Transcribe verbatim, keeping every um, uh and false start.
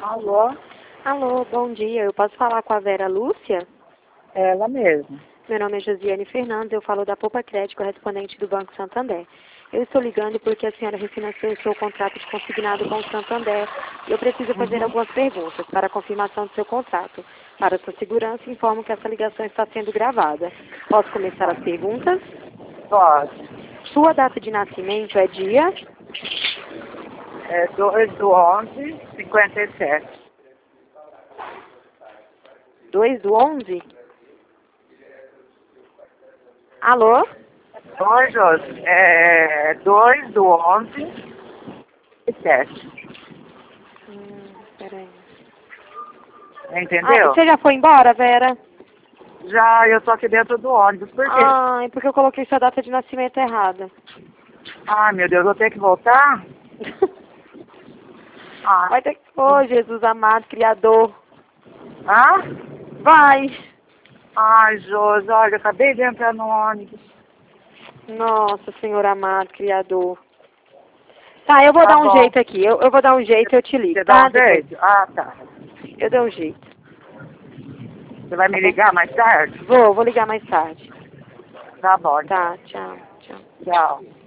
Alô? Alô, bom dia. Eu posso falar com a Vera Lúcia? Ela mesma. Meu nome é Josiane Fernandes, eu falo da Poupa Crédito, correspondente do Banco Santander. Eu estou ligando porque a senhora refinanciou o seu contrato de consignado com o Santander e eu preciso fazer Uhum. algumas perguntas para a confirmação do seu contrato. Para sua segurança, informo que essa ligação está sendo gravada. Posso começar as perguntas? Pode. Sua data de nascimento é dia? É dois do onze, cinquenta e sete. dois do onze? Alô? Oi, Josi. É dois do onze e sete. Hum, peraí. Ah, Entendeu? você já foi embora, Vera? Já eu tô aqui dentro do ônibus. Por quê? Ah, é porque eu coloquei sua data de nascimento errada. Ai, meu Deus, eu vou ter que voltar? Ah. Vai ter que... Ô, Jesus amado, Criador. Hã? Vai. Ai, Josi, olha, eu acabei de entrar no ônibus. Nossa, Senhor amado, Criador. Tá, eu vou Tá dar um bom. jeito aqui. Eu, eu vou dar um jeito e eu te ligo, Você dá tá? um Depois. jeito? Ah, tá. Eu dou um jeito. Você vai Tá me bom? ligar mais tarde? Vou, vou ligar mais tarde. Tá bom, então. Tá, tchau, tchau. Tchau.